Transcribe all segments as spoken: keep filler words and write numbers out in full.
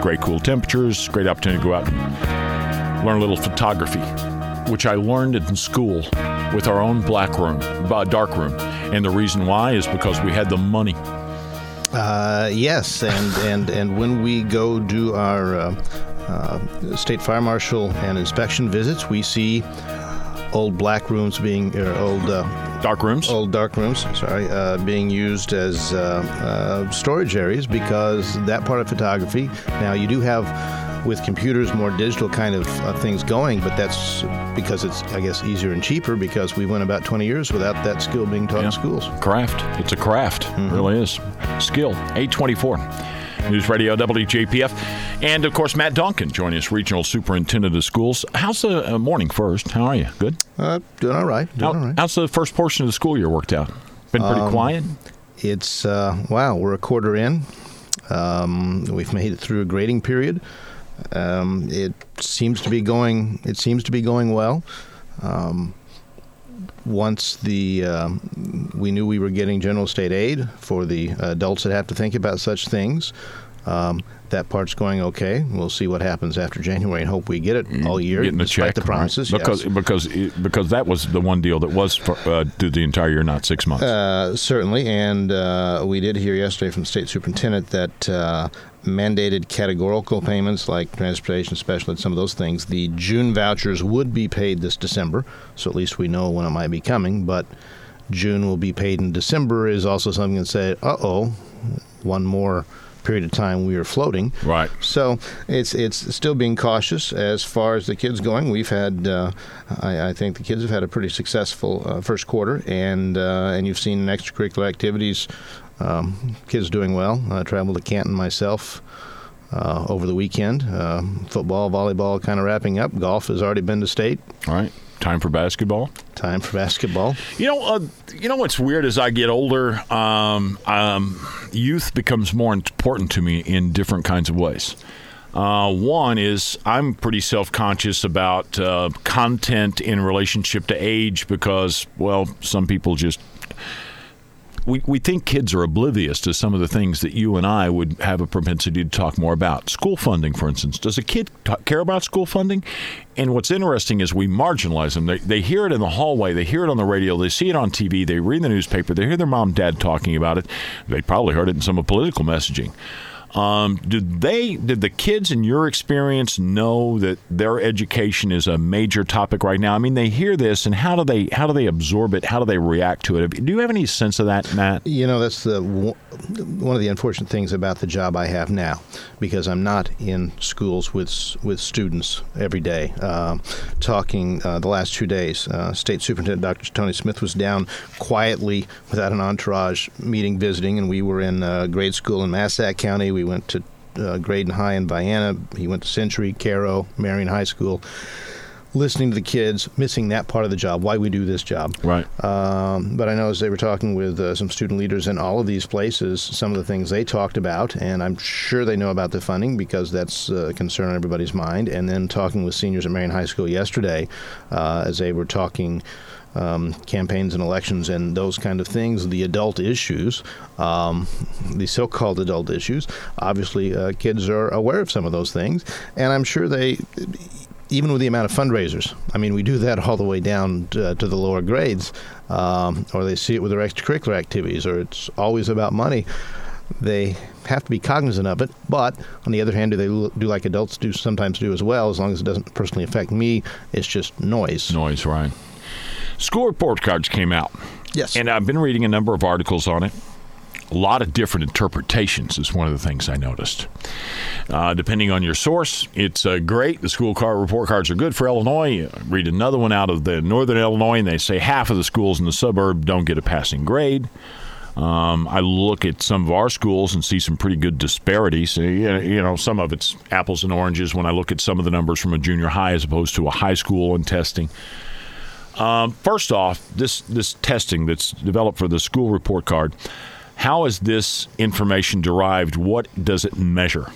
great cool temperatures, great opportunity to go out and learn a little photography, which I learned in school with our own black room, uh, dark room. And the reason why is because we had the money. Uh, yes, and, and, and when we go do our uh, uh, state fire marshal and inspection visits, we see old black rooms being, or old uh, dark rooms, old dark rooms, sorry, uh, being used as uh, uh, storage areas because that part of photography. Now you do have, with computers, more digital kind of uh, things going, but that's because it's, I guess, easier and cheaper because we went about twenty years without that skill being taught yeah. in schools. Craft. It's a craft. Mm-hmm. It really is. Skill. eight twenty-four. News Radio W J P F. And, of course, Matt Duncan joining us, Regional Superintendent of Schools. How's the uh, morning first? How are you? Good? Uh, doing all right. Doing How, all right. How's the first portion of the school year worked out? Been pretty um, quiet? It's, uh, wow, we're a quarter in. Um, we've made it through a grading period. Um, it seems to be going. It seems to be going well. Um, once the um, we knew we were getting general state aid for the adults that have to think about such things. Um, that part's going okay. We'll see what happens after January and hope we get it all year, Getting despite check, the promises. Right? Because yes. because because that was the one deal that was for, uh, through the entire year, not six months. Uh, certainly, and uh, we did hear yesterday from the state superintendent that uh, mandated categorical payments like transportation, special ed, some of those things. The June vouchers would be paid this December, so at least we know when it might be coming. But June will be paid in December is also something that said, uh-oh, one more period of time we are floating. Right. So it's it's still being cautious as far as the kids going. We've had, uh, I, I think the kids have had a pretty successful uh, first quarter, and uh, and you've seen in extracurricular activities, um, kids doing well. I traveled to Canton myself uh, over the weekend. Uh, football, volleyball kind of wrapping up. Golf has already been to state. All right. Time for basketball. Time for basketball. You know, uh, you know what's weird as I get older, um, um, youth becomes more important to me in different kinds of ways. Uh, one is I'm pretty self-conscious about uh, content in relationship to age because, well, some people just we we think kids are oblivious to some of the things that you and I would have a propensity to talk more about. School funding, for instance. Does a kid t- care about school funding? And what's interesting is we marginalize them. They, they hear it in the hallway. They hear it on the radio. They see it on T V. They read the newspaper. They hear their mom and dad talking about it. They probably heard it in some of political messaging. Um, did they, did the kids in your experience know that their education is a major topic right now? I mean, they hear this, and how do they, how do they absorb it? How do they react to it? Do you have any sense of that, Matt? You know, that's the one of the unfortunate things about the job I have now, because I'm not in schools with with students every day. Uh, talking uh, the last two days, uh, State Superintendent Doctor Tony Smith was down quietly without an entourage meeting, visiting, and we were in uh, grade school in Massac County. We went to uh, Graydon High in Vienna. He went to Century, Caro, Marion High School. Listening to the kids, missing that part of the job, why we do this job. Right. Um, but I know as they were talking with uh, some student leaders in all of these places, some of the things they talked about, and I'm sure they know about the funding because that's a concern on everybody's mind. And then talking with seniors at Marion High School yesterday, uh, as they were talking Um, campaigns and elections and those kind of things, the adult issues, um, the so-called adult issues, obviously uh, kids are aware of some of those things. And I'm sure they, even with the amount of fundraisers, I mean, we do that all the way down to, to the lower grades, um, or they see it with their extracurricular activities, or it's always about money. They have to be cognizant of it, but on the other hand, do they do like adults do sometimes do as well, as long as it doesn't personally affect me, it's just noise. Noise, right. School report cards came out. Yes. And I've been reading a number of articles on it. A lot of different interpretations is one of the things I noticed. Uh, depending on your source, it's uh, great. The school card report cards are good for Illinois. You read another one out of the northern Illinois, and they say half of the schools in the suburb don't get a passing grade. Um, I look at some of our schools and see some pretty good disparities. You know, some of it's apples and oranges when I look at some of the numbers from a junior high as opposed to a high school and testing. Um, first off, this, this testing that's developed for the school report card, how is this information derived? What does it measure?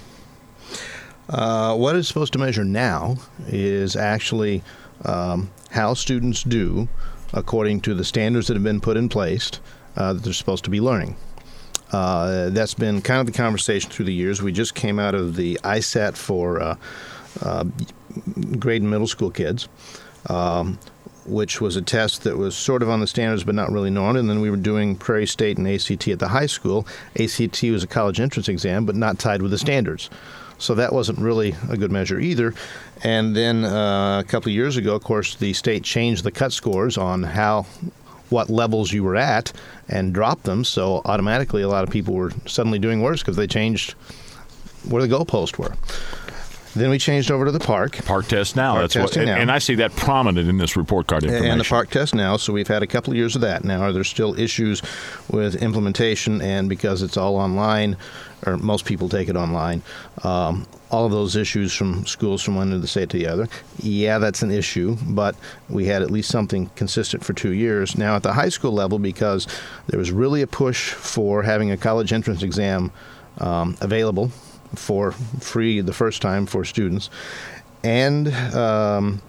Uh, what it's supposed to measure now is actually um, how students do according to the standards that have been put in place uh, that they're supposed to be learning. Uh, that's been kind of the conversation through the years. We just came out of the I S A T for uh, uh, grade and middle school kids, um, which was a test that was sort of on the standards but not really known. And then we were doing Prairie State and A C T at the high school. A C T was a college entrance exam, but not tied with the standards. So that wasn't really a good measure either. And then uh, a couple of years ago, of course, the state changed the cut scores on how what levels you were at and dropped them. So automatically a lot of people were suddenly doing worse because they changed where the goalposts were. Then we changed over to the park. Park test now. Park That's what, and, now. and I see that prominent in this report card information. And the park test now. So we've had a couple of years of that. Now, are there still issues with implementation? And because it's all online, or most people take it online, um, all of those issues from schools from one end of the state to the other. Yeah, that's an issue, but we had at least something consistent for two years. Now, at the high school level, because there was really a push for having a college entrance exam um, available for free the first time for students, and um,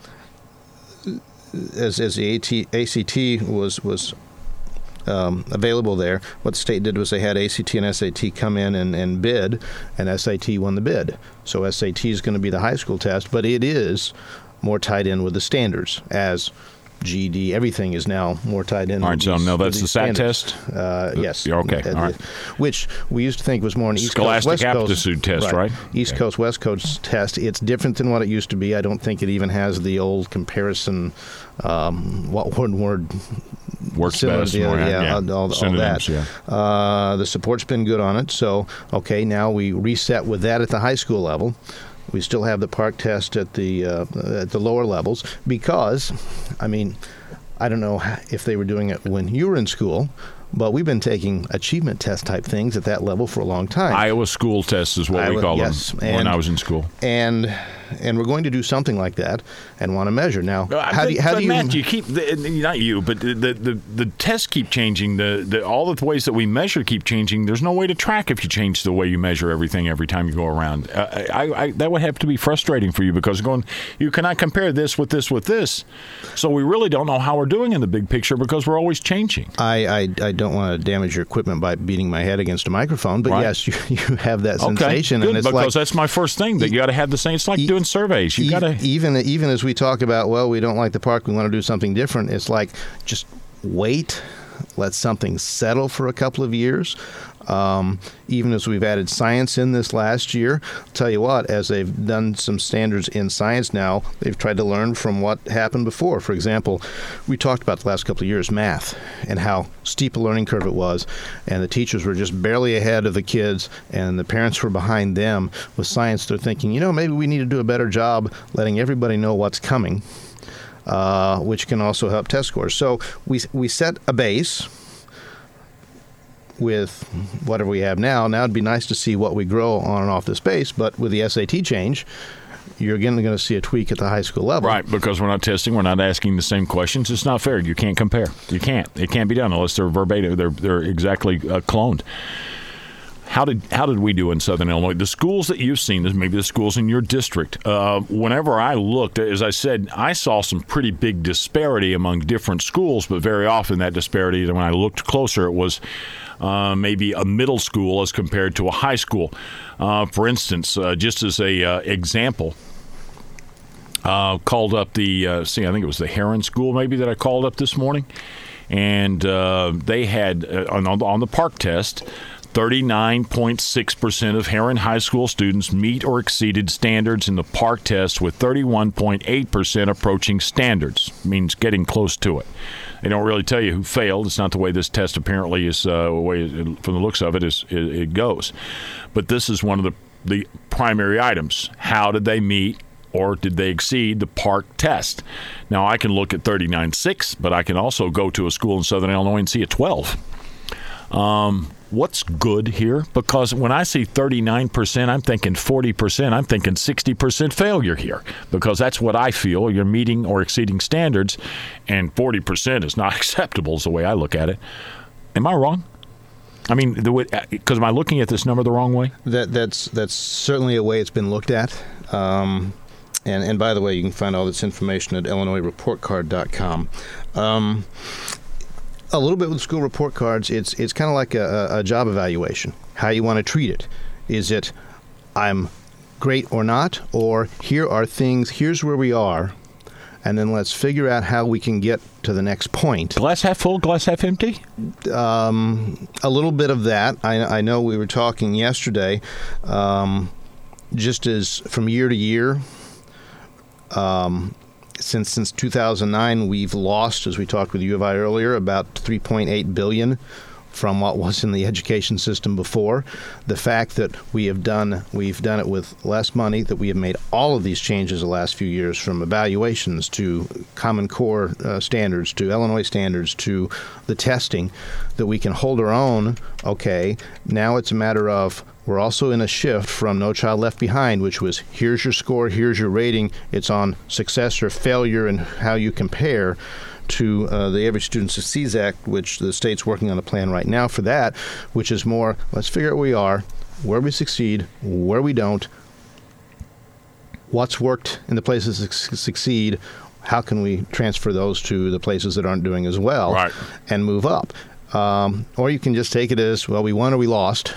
as as the AT, A C T was was um, available there, what the state did was they had A C T and S A T come in and, and bid, and S A T won the bid. So S A T is going to be the high school test, but it is more tied in with the standards as G E D, everything is now more tied in. All right, so these, no, that's the S A T standards. test? Uh, yes. Yeah, okay, Uh, all right. Which we used to think was more an East Scholastic Coast, West Coast. aptitude test, right? East Okay. Coast, West Coast test. It's different than what it used to be. I don't think it even has the old comparison, um, what one word Works similar best. to the more, other, yeah, yeah, all, all, all Synonyms, that. yeah. Uh, the support's been good on it. So, okay, now we reset with that at the high school level. We still have the park test at the uh, at the lower levels because, I mean, I don't know if they were doing it when you were in school, but we've been taking achievement test type things at that level for a long time. Iowa school test is what Iowa, we call yes, them and, when I was in school. And and we're going to do something like that and want to measure. Now, how do you, how but do you Matt, you keep the, not you, but the the, the, the tests keep changing. The, the all the ways that we measure keep changing. There's no way to track if you change the way you measure everything every time you go around. Uh, I, I, that would have to be frustrating for you because going you cannot compare this with this with this. So we really don't know how we're doing in the big picture because we're always changing. I, I, I don't want to damage your equipment by beating my head against a microphone, but right. yes, you, you have that okay, sensation, good, and it's because like that's my first thing that you got to have the same. It's like e- doing surveys. You e- got to even even as we talk about, well, we don't like the park, we want to do something different. It's like just wait, let something settle for a couple of years. Um, even as we've added science in this last year, I'll tell you what, as they've done some standards in science now, they've tried to learn from what happened before. For example, we talked about the last couple of years math and how steep a learning curve it was, and the teachers were just barely ahead of the kids, and the parents were behind them. With science, they're thinking, you know, maybe we need to do a better job letting everybody know what's coming, uh, which can also help test scores. So we we set a base with whatever we have now. Now it'd be nice to see what we grow on and off this base, but with the S A T change, you're again going to see a tweak at the high school level. Right, because we're not testing, we're not asking the same questions. It's not fair. You can't compare. You can't. It can't be done unless they're verbatim. They're they're exactly uh, cloned. How did how did we do in Southern Illinois? The schools that you've seen, maybe the schools in your district, uh, whenever I looked, as I said, I saw some pretty big disparity among different schools, but very often that disparity, when I looked closer, it was uh, maybe a middle school as compared to a high school. Uh, for instance, uh, just as a uh, example, uh, called up the, uh, see, I think it was the Heron School maybe that I called up this morning, and uh, they had, uh, on, on the park test, thirty-nine point six percent of Heron High School students meet or exceeded standards in the park test, with thirty-one point eight percent approaching standards, means getting close to it. They don't really tell you who failed. It's not the way this test apparently is, uh, way it, from the looks of it, is it, it goes. But this is one of the, the primary items. How did they meet or did they exceed the park test? Now, I can look at thirty-nine point six, but I can also go to a school in Southern Illinois and see a twelve. Um... What's good here? Because when I see thirty-nine percent, I'm thinking forty percent. I'm thinking sixty percent failure here, because that's what I feel. You're meeting or exceeding standards, and forty percent is not acceptable is the way I look at it. Am I wrong? I mean, because am I looking at this number the wrong way? That that's that's certainly a way it's been looked at. Um, and and by the way, you can find all this information at illinois report card dot com. Um, A little bit with school report cards. It's it's kind of like a, a job evaluation. How you want to treat it. Is it I'm great or not, or here are things, here's where we are, and then let's figure out how we can get to the next point. Glass half full, glass half empty? Um, a little bit of that. I, I know we were talking yesterday, um, just as from year to year, um, since since two thousand nine, we've lost, as we talked with U of I earlier, about three point eight billion dollars from what was in the education system before. The fact that we have done we've done it with less money, that we have made all of these changes the last few years, from evaluations to Common Core uh, standards to Illinois standards to the testing, that we can hold our own. Okay, now it's a matter of we're also in a shift from No Child Left Behind, which was here's your score, here's your rating, it's on success or failure and how you compare, to uh, the Every Student Succeeds Act, which the state's working on a plan right now for that, which is more, let's figure out where we are, where we succeed, where we don't, what's worked in the places that su- succeed, how can we transfer those to the places that aren't doing as well, right, and move up. Um, or you can just take it as, well, we won or we lost,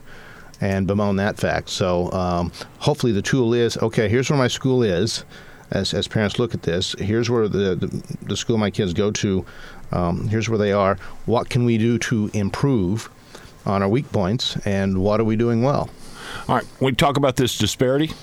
and bemoan that fact. So um, hopefully the tool is, okay, here's where my school is. As, as parents look at this, here's where the, the, the school my kids go to, um, here's where they are. What can we do to improve on our weak points, and what are we doing well? All right, we talk about this disparity.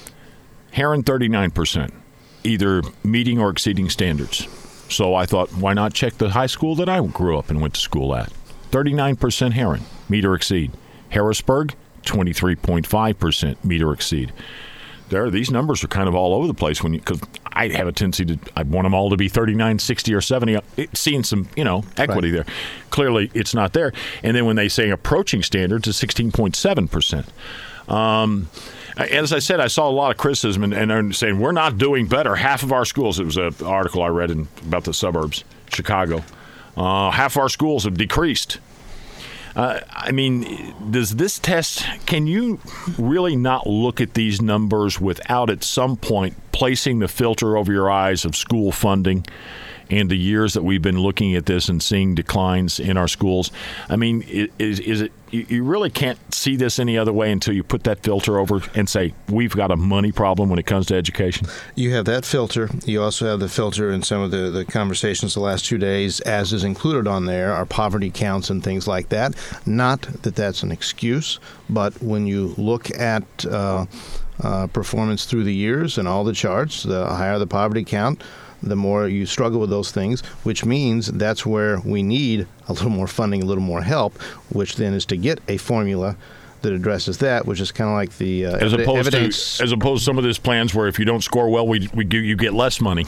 Herrin, thirty-nine percent, either meeting or exceeding standards. So I thought, why not check the high school that I grew up and went to school at? thirty-nine percent Herrin, meet or exceed. Harrisburg, twenty-three point five percent, meet or exceed. There, these numbers are kind of all over the place when you, because I have a tendency to, I want them all to be thirty-nine, sixty, or seventy. It, seeing some, you know, equity right there. Clearly, it's not there. And then when they say approaching standards, it's sixteen point seven percent. Um, as I said, I saw a lot of criticism, and, and they're saying we're not doing better. Half of our schools, it was an article I read in, about the suburbs, Chicago, uh, half our schools have decreased. Uh, I mean, does this test, can you really not look at these numbers without at some point placing the filter over your eyes of school funding and the years that we've been looking at this and seeing declines in our schools? I mean, is, is it, you really can't see this any other way until you put that filter over and say, we've got a money problem when it comes to education? You have that filter. You also have the filter in some of the, the conversations the last two days, as is included on there, are poverty counts and things like that. Not that that's an excuse, but when you look at uh, uh, performance through the years and all the charts, the higher the poverty count, the more you struggle with those things, which means that's where we need a little more funding, a little more help, which then is to get a formula that addresses that, which is kind of like the uh, as opposed evidence. to as opposed to some of these plans where if you don't score well, we we give you get less money.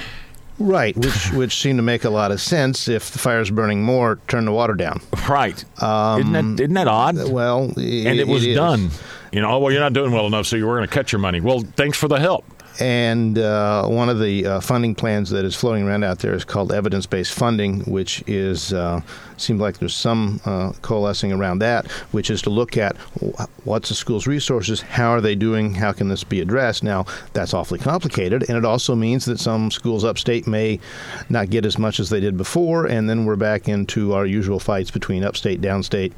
Right, which which seem to make a lot of sense. If the fire's burning more, turn the water down. Right. Um, isn't that isn't that odd? Well, it, and it was it done. You know, oh, well, you're not doing well enough, so you were going to cut your money. Well, thanks for the help. And uh, one of the uh, funding plans that is floating around out there is called evidence-based funding, which is uh, seems like there's some uh, coalescing around that, which is to look at what's the school's resources, how are they doing, how can this be addressed. Now, that's awfully complicated, and it also means that some schools upstate may not get as much as they did before, and then we're back into our usual fights between upstate, downstate,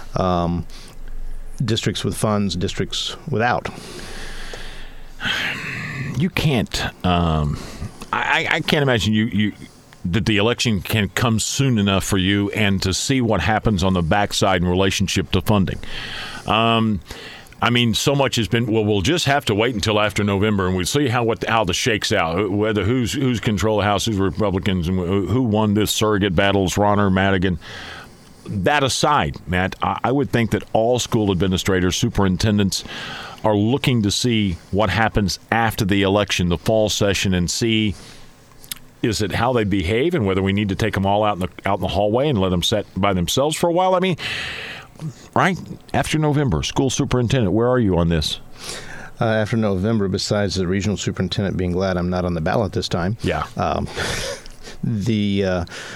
um, districts with funds, districts without. You can't. Um, I, I can't imagine you, you that the election can come soon enough for you and to see what happens on the backside in relationship to funding. Um, I mean, so much has been. Well, we'll just have to wait until after November, and we'll see how what how the shakes out. Whether who's who's control the House, who's Republicans, and who won this surrogate battles, Ronner, Madigan. That aside, Matt, I, I would think that all school administrators, superintendents, are looking to see what happens after the election, the fall session, and see is it how they behave and whether we need to take them all out in the out in the hallway and let them sit by themselves for a while. I mean, right after November, school superintendent, where are you on this? Uh, after November, besides the regional superintendent being glad I'm not on the ballot this time, yeah, um, the. Uh,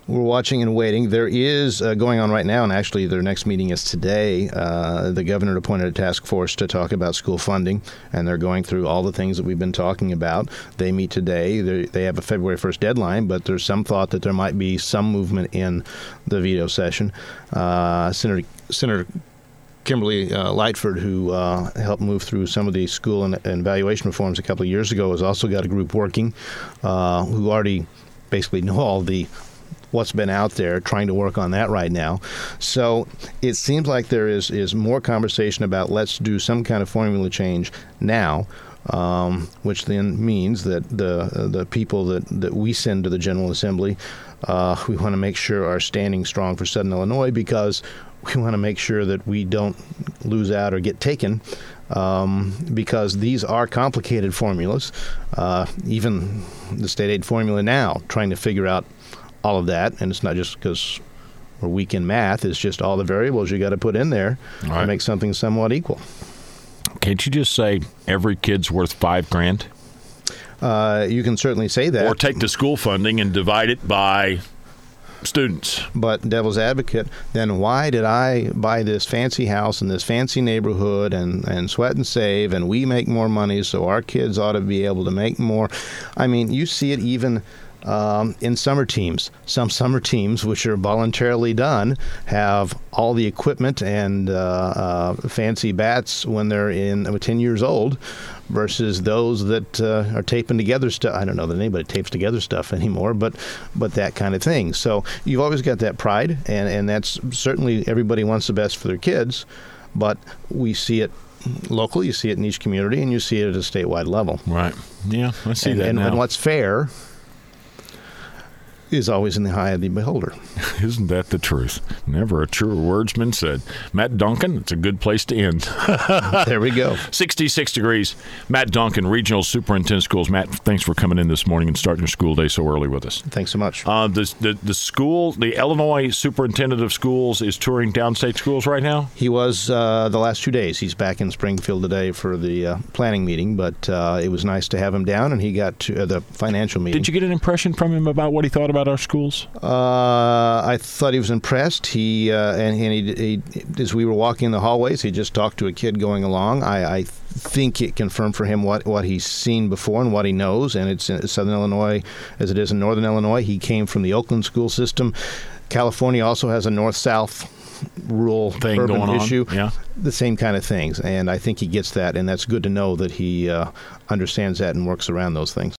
We're watching and waiting. There is uh, going on right now, and actually their next meeting is today. Uh, the governor appointed a task force to talk about school funding, and they're going through all the things that we've been talking about. They meet today. They're, they have a February first deadline, but there's some thought that there might be some movement in the veto session. Uh, Senator, Senator Kimberly uh, Lightford, who uh, helped move through some of the school and, and evaluation reforms a couple of years ago, has also got a group working uh, who already basically know all the what's been out there, trying to work on that right now. So it seems like there is, is more conversation about let's do some kind of formula change now, um, which then means that the uh, the people that, that we send to the General Assembly, uh, we want to make sure are standing strong for Southern Illinois, because we want to make sure that we don't lose out or get taken, um, because these are complicated formulas. Uh, even the state aid formula now, trying to figure out all of that, and it's not just because we're weak in math, it's just all the variables you got to put in there right. to make something somewhat equal. Can't you just say every kid's worth five grand? Uh, you can certainly say that. Or take the school funding and divide it by students. But devil's advocate, then why did I buy this fancy house in this fancy neighborhood and, and sweat and save, and we make more money, so our kids ought to be able to make more? I mean, you see it even Um, in summer teams. Some summer teams, which are voluntarily done, have all the equipment and uh, uh, fancy bats when they're in uh, ten years old, versus those that uh, are taping together stuff. I don't know that anybody tapes together stuff anymore, but but that kind of thing. So you've always got that pride, and, and that's certainly everybody wants the best for their kids, but we see it locally, you see it in each community, and you see it at a statewide level. Right. Yeah, I see and, that and, now. And what's fair is always in the eye of the beholder. Isn't that the truth? Never a truer word's been said. Matt Duncan, it's a good place to end. There we go. sixty-six degrees. Matt Duncan, Regional Superintendent of Schools. Matt, thanks for coming in this morning and starting your school day so early with us. Thanks so much. Uh, the, the, the school, the Illinois Superintendent of Schools is touring downstate schools right now? He was uh, the last two days. He's back in Springfield today for the uh, planning meeting, but uh, it was nice to have him down, and he got to uh, the financial meeting. Did you get an impression from him about what he thought about our schools? Uh, I thought he was impressed. He uh, and, and he, he, as we were walking in the hallways, he just talked to a kid going along. I, I think it confirmed for him what, what he's seen before and what he knows, and it's in Southern Illinois as it is in Northern Illinois. He came from the Oakland school system. California also has a north-south rural thing urban going issue. On. Yeah. The same kind of things, and I think he gets that, and that's good to know that he uh, understands that and works around those things.